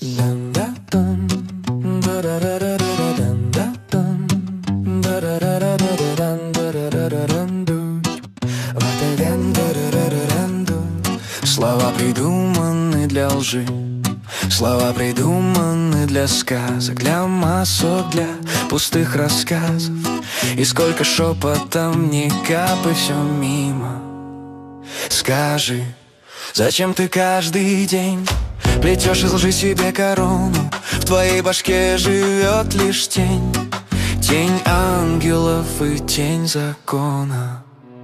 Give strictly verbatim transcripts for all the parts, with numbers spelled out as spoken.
Слова придуманы для лжи, слова придуманы для сказок, для масок, для пустых рассказов. И сколько шепотом ни капы, все мимо. Скажи, зачем ты каждый день плетешь из лжи себе корону? В твоей башке живет лишь тень, тень ангелов и тень закона.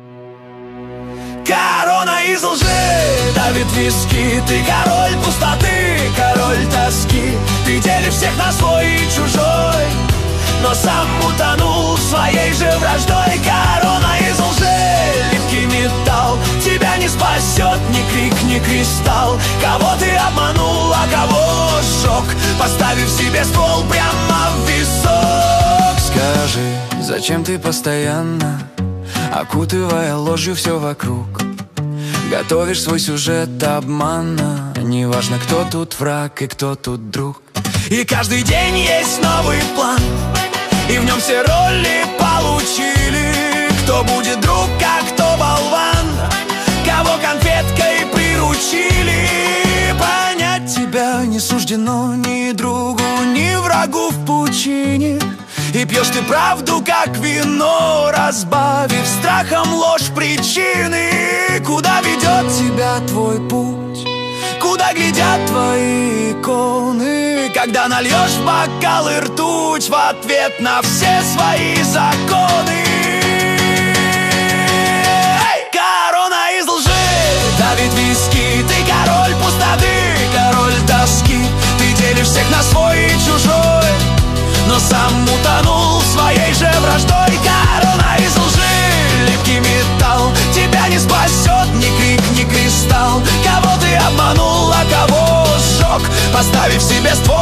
Корона из лжи давит виски. Ты король пустоты, король тоски. Ты делишь всех на свой и чужой, но сам утонул своей же враждой. Корона из лжи, липкий металл. Тебя не спасет ни крик, ни кристалл. Кого ты обманул, а кого сжег, поставив себе ствол прямо в висок. Скажи, зачем ты постоянно, окутывая ложью все вокруг, готовишь свой сюжет обмана? Неважно, кто тут враг и кто тут друг. И каждый день есть новый план, и в нем все роли получили. Кто будет друг, а кто болван, кого конфеткой приручили. Понять тебя не суждено ни другу, ни врагу в пучине. И пьешь ты правду, как вино, разбавив страхом ложь причины. Куда ведет тебя твой путь? Куда глядят твои иконы? Когда нальешь в бокалы ртуть в ответ на все свои законы. Эй! Корона из лжи давит виски. Ты король пустоты, король тоски. Ты делишь всех на свой и чужой, но сам утонул своей же враждой. Корона из лжи, липкий металл. Тебя не спасет ни крик, ни кристалл. Кого ты обманул, а кого сжег, поставив себе ствол